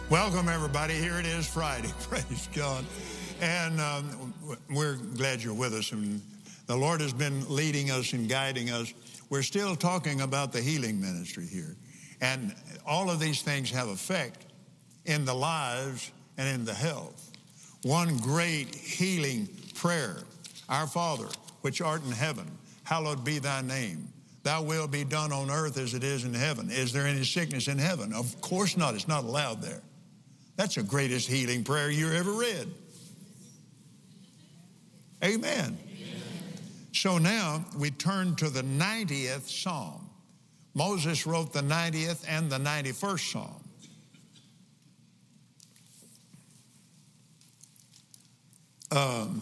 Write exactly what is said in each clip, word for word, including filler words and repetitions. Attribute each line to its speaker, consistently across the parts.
Speaker 1: Welcome, everybody. Here it is, Friday. Praise God. And um, we're glad you're with us. And the Lord has been leading us and guiding us. We're still talking about the healing ministry here. And all of these things have effect in the lives and in the health. One great healing prayer: Our Father, which art in heaven, hallowed be thy name. Thy will be done on earth as it is in heaven. Is there any sickness in heaven? Of course not. It's not allowed there. That's the greatest healing prayer you ever read. Amen. Amen. So now we turn to the ninetieth Psalm. Moses wrote the ninetieth and the ninety-first Psalm. Um,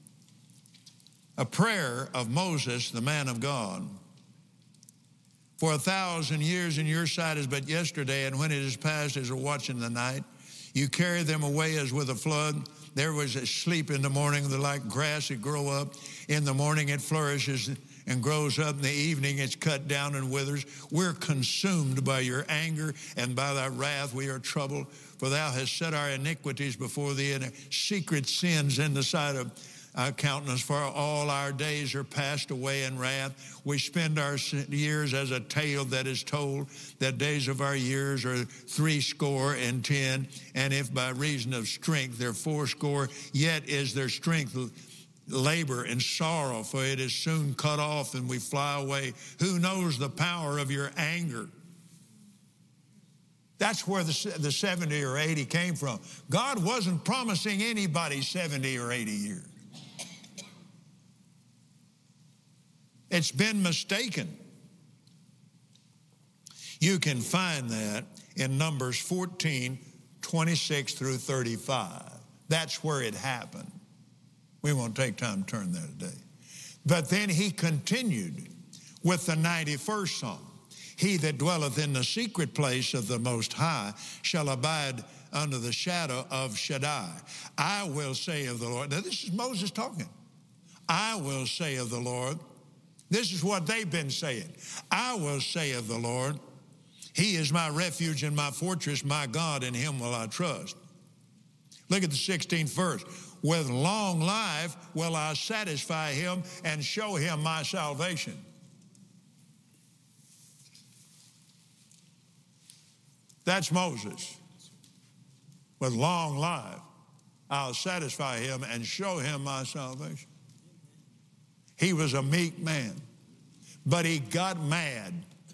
Speaker 1: a prayer of Moses, the man of God. For a thousand years in your sight is but yesterday, and when it is past as a watch in the night. You carry them away as with a flood. There was a sleep in the morning, the like grass it grow up. In the morning it flourishes and grows up. In the evening it's cut down and withers. We're consumed by your anger, and by thy wrath we are troubled. For thou hast set our iniquities before thee, and secret sins in the sight of our countenance. For all our days are passed away in wrath. We spend our years as a tale that is told. The days of our years are threescore and ten. And if by reason of strength they're fourscore, yet is their strength labor and sorrow, for it is soon cut off and we fly away. Who knows the power of your anger? That's where the, the seventy or eighty came from. God wasn't promising anybody seventy or eighty years. It's been mistaken. You can find that in Numbers fourteen, twenty-six through thirty-five. That's where it happened. We won't take time to turn there today. But then he continued with the ninety-first Psalm. He that dwelleth in the secret place of the Most High shall abide under the shadow of Shaddai. I will say of the Lord. Now this is Moses talking. I will say of the Lord. This is what they've been saying. I will say of the Lord, he is my refuge and my fortress, my God, in him will I trust. Look at the sixteenth verse. With long life will I satisfy him and show him my salvation. That's Moses. With long life I'll satisfy him and show him my salvation. He was a meek man, but he got mad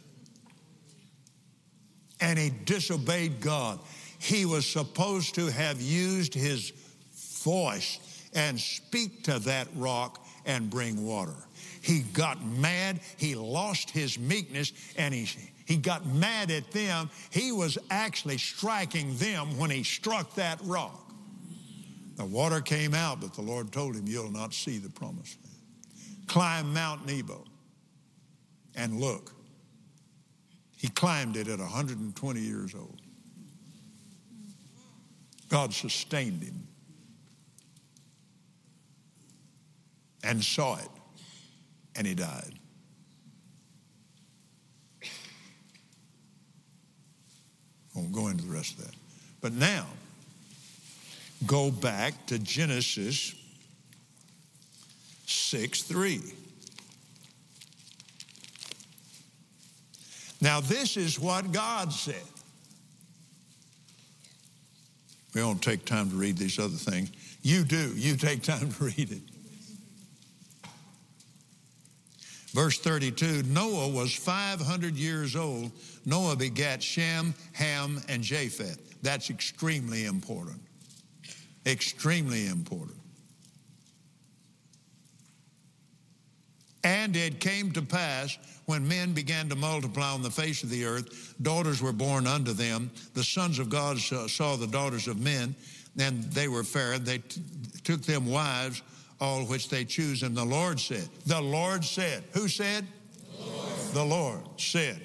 Speaker 1: and he disobeyed God. He was supposed to have used his voice and speak to that rock and bring water. He got mad, he lost his meekness, and he, he got mad at them. He was actually striking them when he struck that rock. The water came out, but the Lord told him, you'll not see the promised land. Climb Mount Nebo and look. He climbed it at one hundred twenty years old. God sustained him and saw it, and he died. I won't go into the rest of that. But now, go back to Genesis six three. Now this is what God said. We don't take time to read these other things. You do. You take time to read it. Verse thirty-two, Noah was five hundred years old. Noah begat Shem, Ham, and Japheth. That's extremely important. Extremely important. And it came to pass, when men began to multiply on the face of the earth, daughters were born unto them. The sons of God saw the daughters of men, and they were fair. They t- took them wives, all which they choose. And the Lord said, the Lord said, who said? The Lord, the Lord said,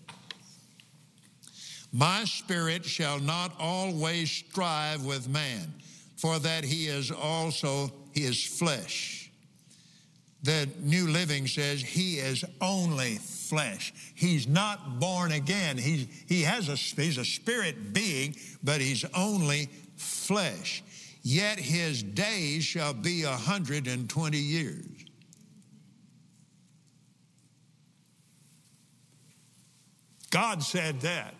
Speaker 1: my spirit shall not always strive with man, for that he is also his flesh. The New Living says he is only flesh. He's not born again. He's, he has a, he's a spirit being, but he's only flesh. Yet his days shall be a hundred and twenty years. God said that.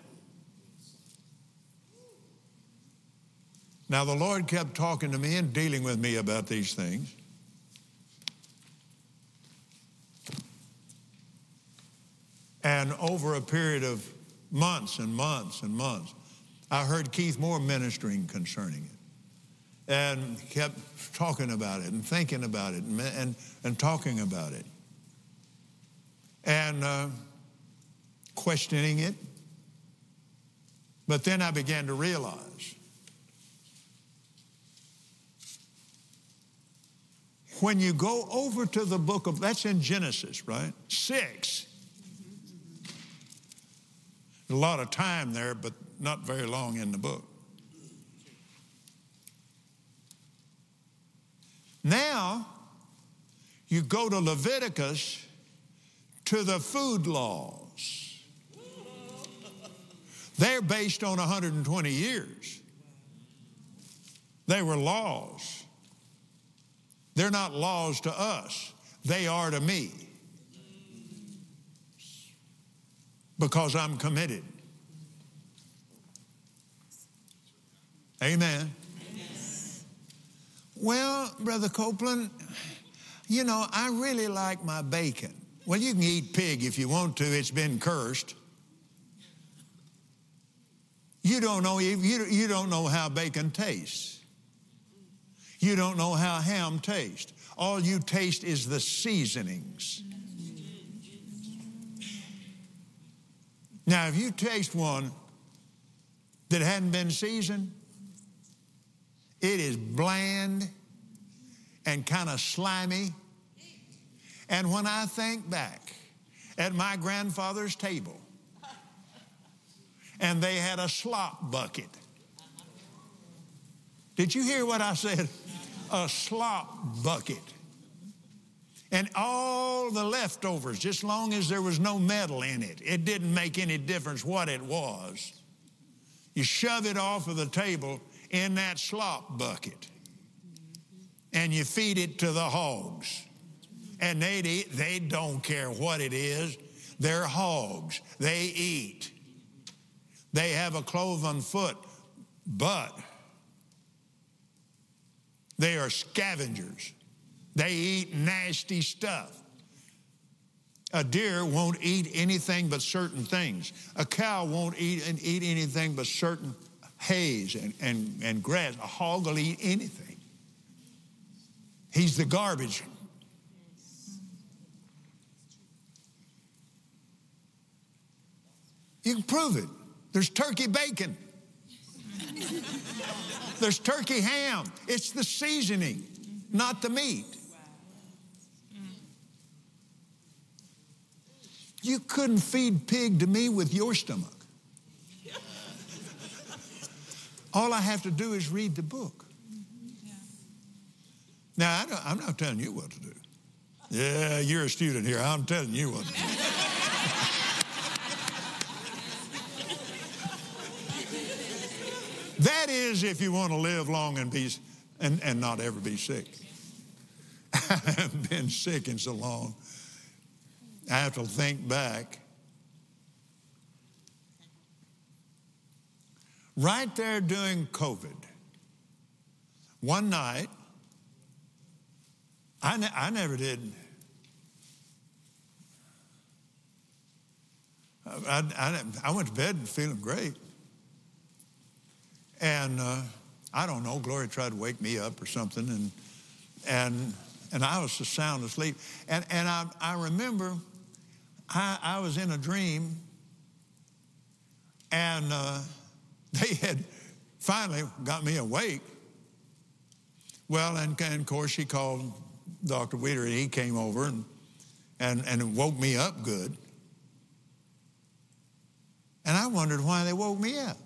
Speaker 1: Now the Lord kept talking to me and dealing with me about these things. And over a period of months and months and months, I heard Keith Moore ministering concerning it and kept talking about it and thinking about it and, and, and talking about it and uh, questioning it. But then I began to realize when you go over to the book of, that's in Genesis, right? Six. A lot of time there, but not very long in the book. Now, you go to Leviticus to the food laws. They're based on one hundred twenty years. They were laws. They're not laws to us. They are to me. Because I'm committed. Amen. Yes. Well, Brother Copeland, you know, I really like my bacon. Well, you can eat pig if you want to. It's been cursed. You don't know, you, you don't know how bacon tastes. You don't know how ham tastes. All you taste is the seasonings. Now, if you taste one that hadn't been seasoned, it is bland and kind of slimy. And when I think back at my grandfather's table, and they had a slop bucket. Did you hear what I said? A slop bucket. And all the leftovers, just long as there was no metal in it, it didn't make any difference what it was. You shove it off of the table in that slop bucket, and you feed it to the hogs. And they'd eat, they don't care what it is. They're hogs. They eat. They have a cloven foot, but they are scavengers. They eat nasty stuff. A deer won't eat anything but certain things. A cow won't eat and eat anything but certain hays and, and, and grass. A hog will eat anything. He's the garbage. You can prove it. There's turkey bacon. There's turkey ham. It's the seasoning, not the meat. You couldn't feed pig to me with your stomach. All I have to do is read the book. Now, I don't, I'm not telling you what to do. Yeah, you're a student here. I'm telling you what to do. That is if you want to live long and be and, and not ever be sick. I haven't been sick in so long. I have to think back. Right there during COVID, one night, I, ne- I never did. I, I, I went to bed feeling great. And uh, I don't know, Gloria tried to wake me up or something, and and and I was just sound asleep. And and I I remember I, I was in a dream, and uh, they had finally got me awake. Well, and, and of course she called Doctor Weeder, and he came over and and and woke me up good. And I wondered why they woke me up.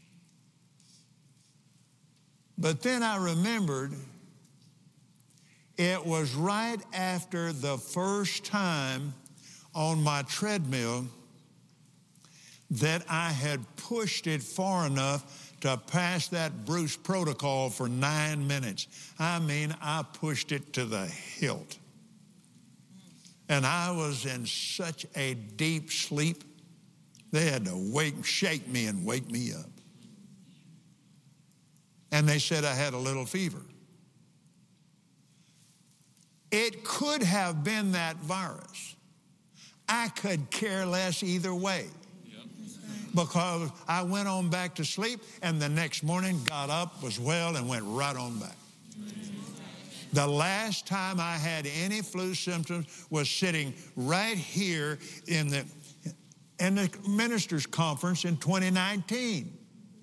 Speaker 1: But then I remembered It was right after the first time on my treadmill that I had pushed it far enough to pass that Bruce protocol for nine minutes. I mean, I pushed it to the hilt. And I was in such a deep sleep, they had to wake, shake me and wake me up. And they said I had a little fever. It could have been that virus. I could care less either way. Because I went on back to sleep, and the next morning got up, was well, and went right on back. The last time I had any flu symptoms was sitting right here in the, in the ministers' conference in twenty nineteen.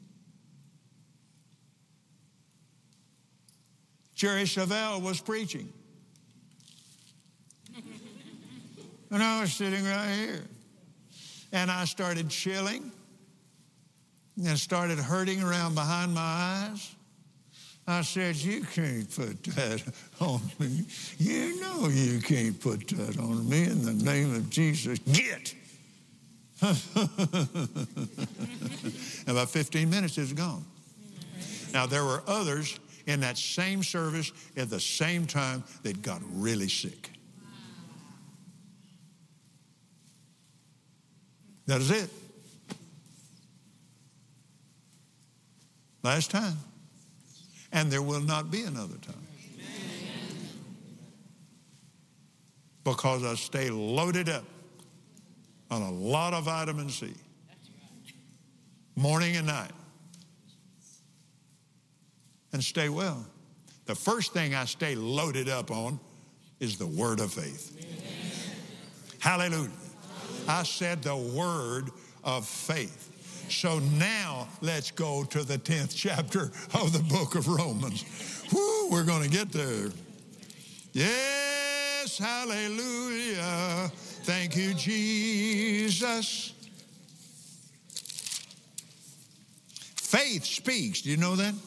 Speaker 1: Jerry Savelle was preaching. And I was sitting right here. And I started chilling and started hurting around behind my eyes. I said, you can't put that on me. You know you can't put that on me in the name of Jesus. Get! About fifteen minutes, it's gone. Now, there were others in that same service at the same time that got really sick. That is it. Last time. And there will not be another time. Amen. Because I stay loaded up on a lot of vitamin C. Morning and night. And stay well. The first thing I stay loaded up on is the word of faith. Amen. Hallelujah. I said the word of faith. So now let's go to the tenth chapter of the book of Romans. Woo, we're going to get there. Yes, hallelujah. Thank you, Jesus. Faith speaks. Do you know that?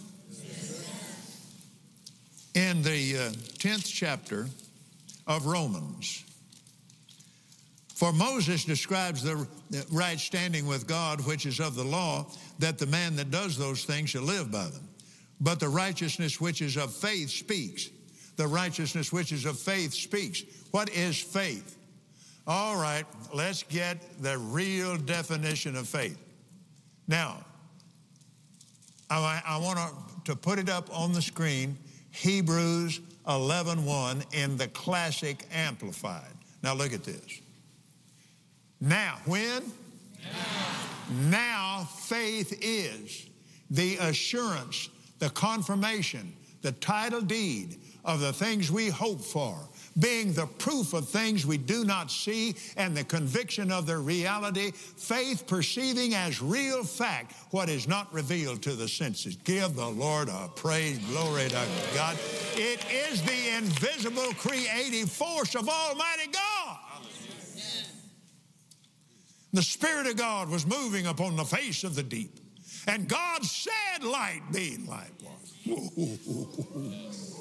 Speaker 1: In the uh, tenth chapter of Romans. For Moses describes the right standing with God, which is of the law, that the man that does those things shall live by them. But the righteousness which is of faith speaks. The righteousness which is of faith speaks. What is faith? All right, let's get the real definition of faith. Now, I, I want to put it up on the screen, Hebrews eleven one in the Classic Amplified. Now look at this. Now, when? Now. Now, faith is the assurance, the confirmation, the title deed of the things we hope for, being the proof of things we do not see and the conviction of their reality, faith perceiving as real fact what is not revealed to the senses. Give the Lord a praise, glory to God. It is the invisible creative force of Almighty God. The Spirit of God was moving upon the face of the deep. And God said, light be, light was.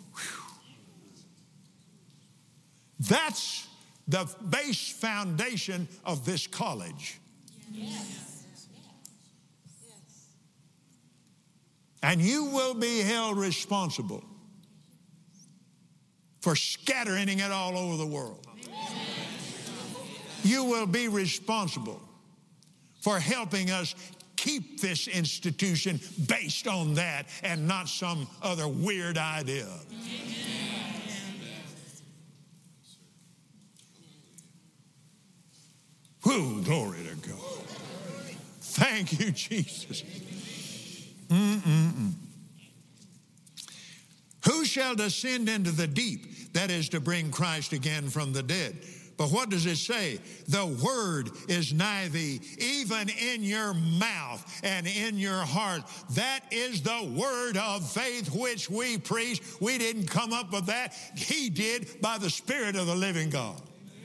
Speaker 1: That's the base foundation of this college. Yes. Yes. And you will be held responsible for scattering it all over the world. You will be responsible for helping us keep this institution based on that and not some other weird idea. Whew, glory to God. Thank you, Jesus. Mm-mm-mm. Who shall descend into the deep? That is to bring Christ again from the dead. But what does it say? The word is nigh thee, even in your mouth and in your heart. That is the word of faith which we preach. We didn't come up with that. He did by the Spirit of the living God.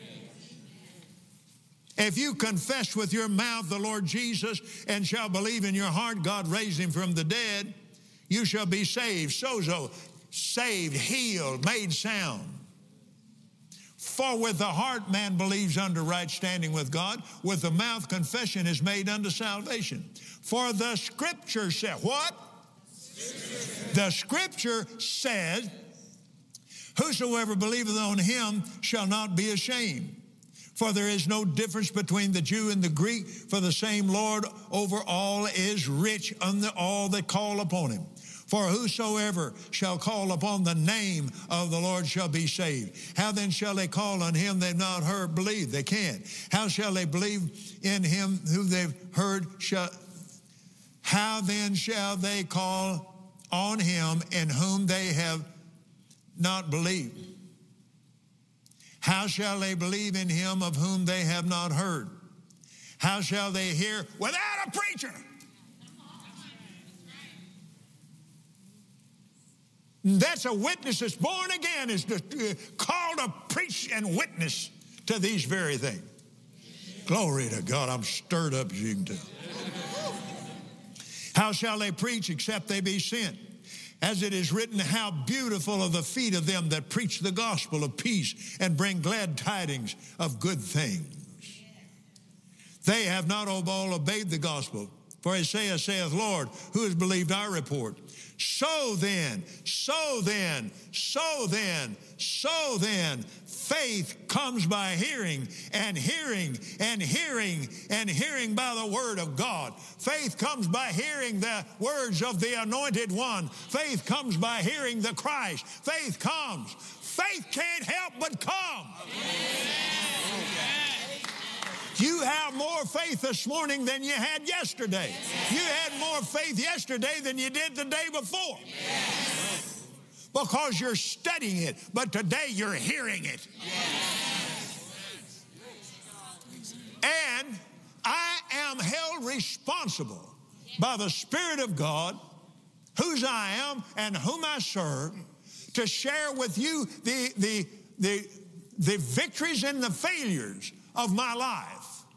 Speaker 1: If you confess with your mouth the Lord Jesus and shall believe in your heart God raised him from the dead, you shall be saved. Sozo. saved, healed, made sound. For with the heart man believes unto right standing with God, with the mouth confession is made unto salvation. For the Scripture said, what? Scripture. The Scripture said, whosoever believeth on him shall not be ashamed. For there is no difference between the Jew and the Greek, for the same Lord over all is rich unto all that call upon him. For whosoever shall call upon the name of the Lord shall be saved. How then shall they call on him they've not heard, believe? They can't. How shall they believe in him who they've heard? Shall, how then shall they call on him in whom they have not believed? How shall they believe in him of whom they have not heard? How shall they hear without a preacher? That's a witness that's born again, is to, uh, called to preach and witness to these very things. Glory to God. I'm stirred up, as you can tell. How shall they preach except they be sent? As it is written, how beautiful are the feet of them that preach the gospel of peace and bring glad tidings of good things. They have not all obeyed the gospel. For Isaiah saith, Lord, who has believed our report? So then, so then, so then, so then, faith comes by hearing, and hearing, and hearing, and hearing by the word of God. Faith comes by hearing the words of the Anointed One. Faith comes by hearing the Christ. Faith comes. Faith can't help but come. You have more faith this morning than you had yesterday. You had more faith yesterday than you did the day before. Because you're studying it, but today you're hearing it. And I am held responsible by the Spirit of God, whose I am and whom I serve, to share with you the, the, the, the victories and the failures of my life.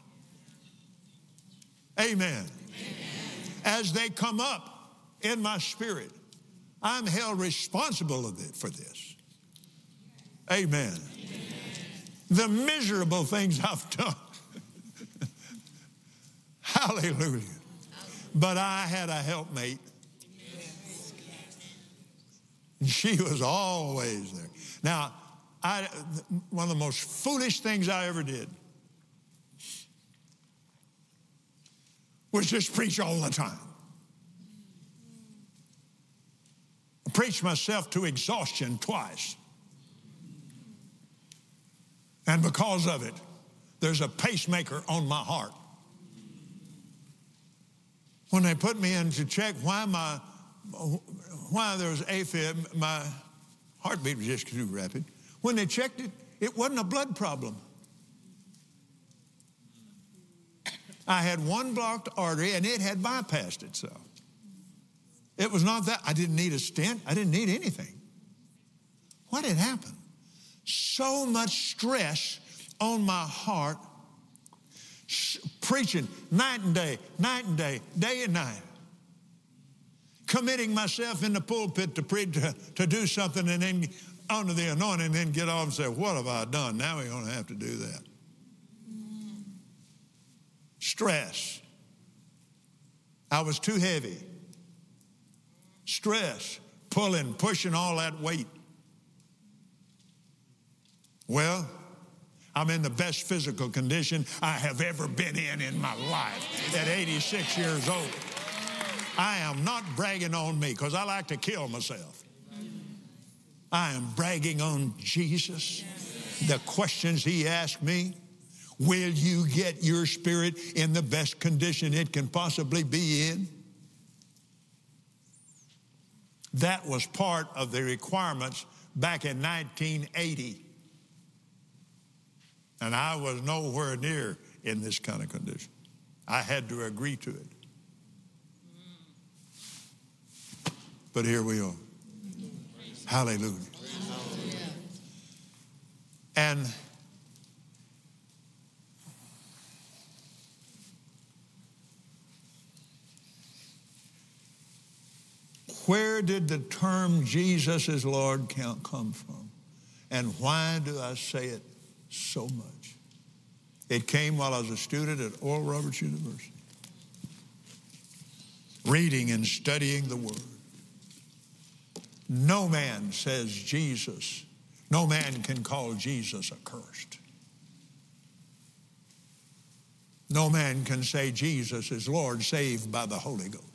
Speaker 1: Amen. Amen. As they come up in my spirit, I'm held responsible of it for this. Amen. Amen. The miserable things I've done. Hallelujah. But I had a helpmate. And she was always there. Now, I, one of the most foolish things I ever did was just preach all the time. I preached myself to exhaustion twice. And because of it, there's a pacemaker on my heart. When they put me in to check why my, why there was AFib, my heartbeat was just too rapid. When they checked it, it wasn't a blood problem. I had one blocked artery, and it had bypassed itself. It was not that. I didn't need a stent. I didn't need anything. What had happened? So much stress on my heart, preaching night and day, night and day, day and night, committing myself in the pulpit to preach, to, to do something, and then under the anointing, and then get off and say, what have I done? Now we're going to have to do that. Stress. I was too heavy. Stress, pulling, pushing all that weight. Well, I'm in the best physical condition I have ever been in in my life at eighty-six years old. I am not bragging on me because I like to kill myself. I am bragging on Jesus. The questions he asked me. Will you get your spirit in the best condition it can possibly be in? That was part of the requirements back in nineteen eighty. And I was nowhere near in this kind of condition. I had to agree to it. But here we are. Hallelujah. And Where did the term Jesus is Lord come from? And why do I say it so much? It came while I was a student at Oral Roberts University, reading and studying the Word. No man says Jesus, no man can call Jesus accursed. No man can say Jesus is Lord saved by the Holy Ghost.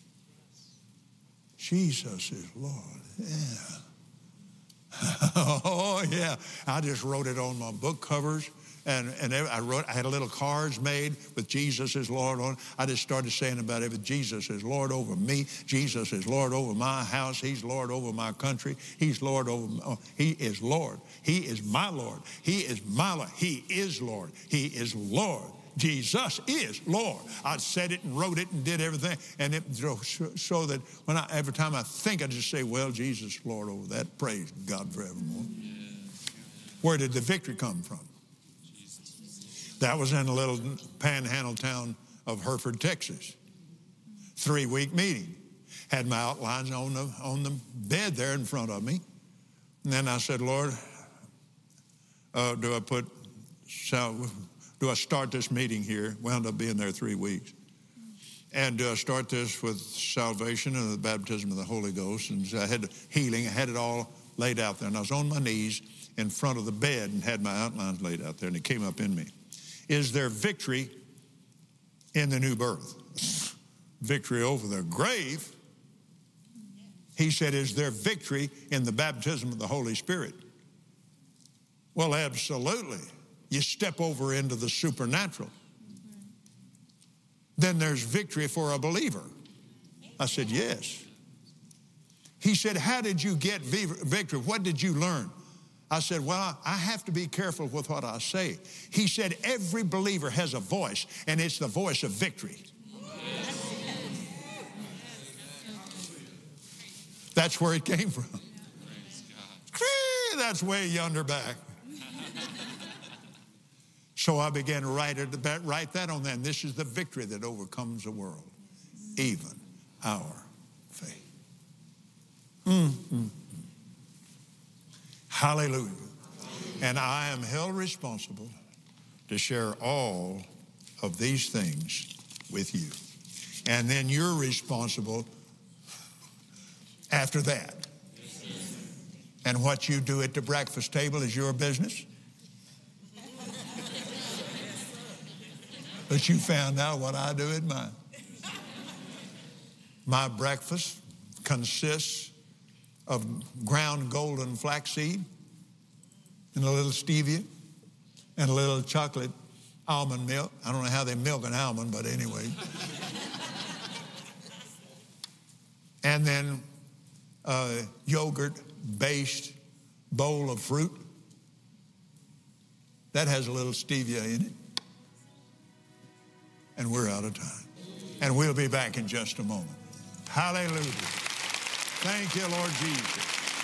Speaker 1: Jesus is Lord, yeah. Oh, yeah. I just wrote it on my book covers. And, and I wrote, I had a little cards made with Jesus is Lord on it. I just started saying about it. Jesus is Lord over me. Jesus is Lord over my house. He's Lord over my country. He's Lord over, oh, he is Lord. He is my Lord. He is my Lord. He is Lord. He is Lord. Jesus is Lord. I said it and wrote it and did everything. And it so that when I, every time I think, I just say, well, Jesus is Lord over that. Praise God forevermore. Where did the victory come from? That was in a little panhandle town of Hereford, Texas. Three-week meeting. Had my outlines on the, on the bed there in front of me. And then I said, Lord, uh, do I put, do I start this meeting here? Wound up being there three weeks. And do I start this with salvation and the baptism of the Holy Ghost? And I had healing. I had it all laid out there. And I was on my knees in front of the bed and had my outlines laid out there. And it came up in me. Is there victory in the new birth? Victory over the grave? He said, is there victory in the baptism of the Holy Spirit? Well, absolutely. You step over into the supernatural. Then there's victory for a believer. I said, yes. He said, how did you get victory? What did you learn? I said, well, I have to be careful with what I say. He said, every believer has a voice, and it's the voice of victory. That's where it came from. That's way yonder back. So I began to write, it, write that on there. And this is the victory that overcomes the world, even our faith. Mm-hmm. Hallelujah. And I am held responsible to share all of these things with you. And then you're responsible after that. And what you do at the breakfast table is your business. But you found out what I do at mine. My breakfast consists of ground golden flaxseed and a little stevia and a little chocolate almond milk. I don't know how they milk an almond, but anyway. And then a yogurt-based bowl of fruit. That has a little stevia in it. And we're out of time. And we'll be back in just a moment. Hallelujah. Thank you, Lord Jesus.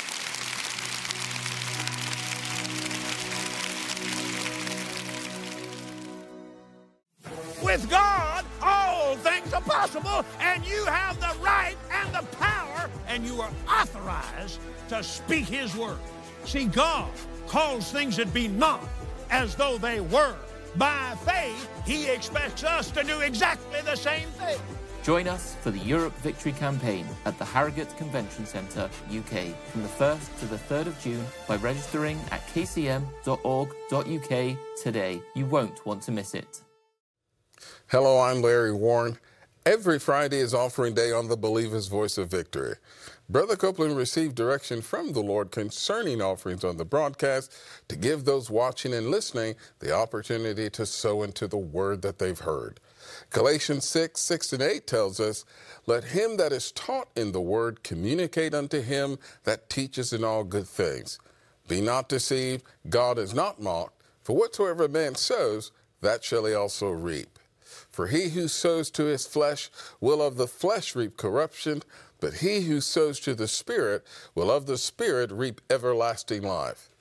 Speaker 1: With God, all things are possible, and you have the right and the power, and you are authorized to speak His word. See, God calls things that be not as though they were. By faith, He expects us to do exactly the same thing.
Speaker 2: Join us for the Europe Victory Campaign at the Harrogate Convention Centre, U K, from the first to the third of June by registering at k c m dot org dot u k today. You won't want to miss it.
Speaker 3: Hello, I'm Larry Warren. Every Friday is Offering Day on the Believer's Voice of Victory. Brother Copeland received direction from the Lord concerning offerings on the broadcast to give those watching and listening the opportunity to sow into the word that they've heard. Galatians six, six and eight tells us, let him that is taught in the word communicate unto him that teaches in all good things. Be not deceived, God is not mocked, for whatsoever a man sows, that shall he also reap. For he who sows to his flesh will of the flesh reap corruption, but he who sows to the Spirit will of the Spirit reap everlasting life.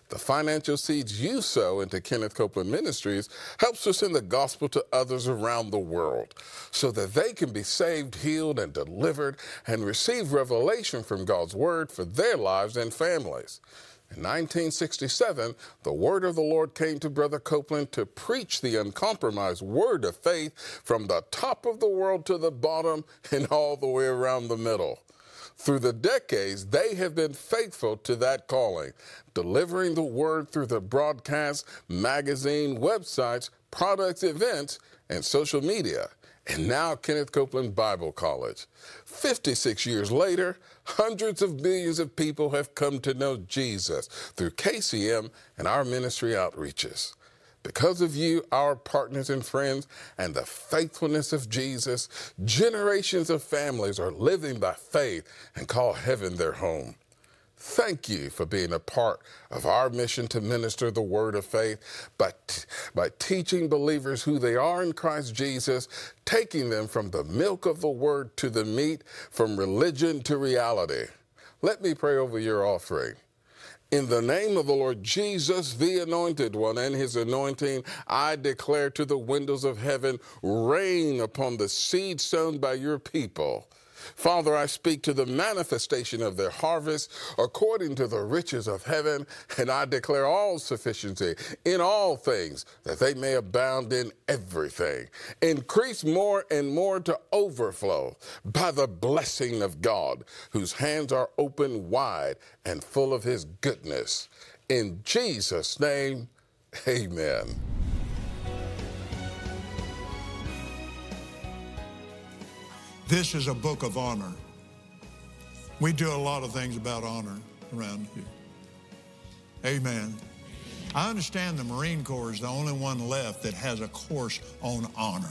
Speaker 3: The financial seeds you sow into Kenneth Copeland Ministries helps to send the gospel to others around the world so that they can be saved, healed, and delivered and receive revelation from God's word for their lives and families. In nineteen sixty-seven, the word of the Lord came to Brother Copeland to preach the uncompromised word of faith from the top of the world to the bottom and all the way around the middle. Through the decades, they have been faithful to that calling, delivering the word through the broadcast, magazine, websites, products, events, and social media. And now Kenneth Copeland Bible College. fifty-six years later, hundreds of millions of people have come to know Jesus through K C M and our ministry outreaches. Because of you, our partners and friends, and the faithfulness of Jesus, generations of families are living by faith and call heaven their home. Thank you for being a part of our mission to minister the word of faith by, t- by teaching believers who they are in Christ Jesus, taking them from the milk of the word to the meat, from religion to reality. Let me pray over your offering. In the name of the Lord Jesus, the Anointed One, and his anointing, I declare to the windows of heaven, rain upon the seed sown by your people. Father, I speak to the manifestation of their harvest according to the riches of heaven, and I declare all sufficiency in all things, that they may abound in everything. Increase more and more to overflow by the blessing of God, whose hands are open wide and full of his goodness. In Jesus' name, amen.
Speaker 1: This is a book of honor. We do a lot of things about honor around here. Amen. I understand the Marine Corps is the only one left that has a course on honor.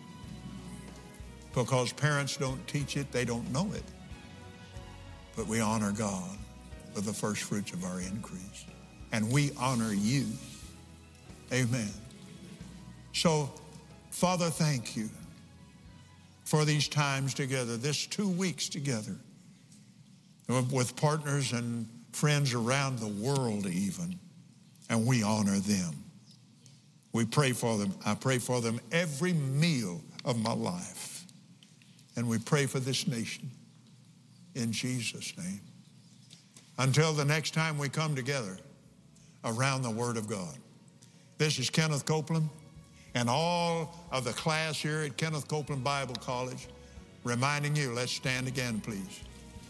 Speaker 1: Because parents don't teach it, they don't know it. But we honor God with the first fruits of our increase. And we honor you. Amen. So, Father, thank you for these times together, this two weeks together, with partners and friends around the world even, and we honor them. We pray for them. I pray for them every meal of my life. And we pray for this nation in Jesus' name. Until the next time we come together around the Word of God. This is Kenneth Copeland and all of the class here at Kenneth Copeland Bible College, reminding you, let's stand again, please.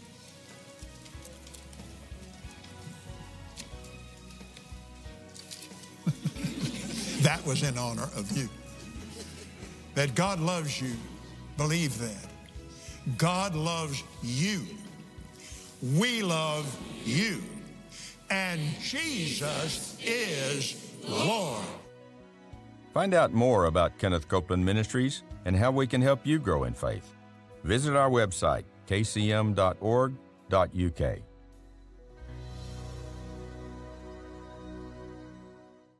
Speaker 1: That was in honor of you. That God loves you. Believe that. God loves you. We love you. And Jesus is Lord.
Speaker 4: Find out more about Kenneth Copeland Ministries and how we can help you grow in faith. Visit our website, k c m dot org dot u k.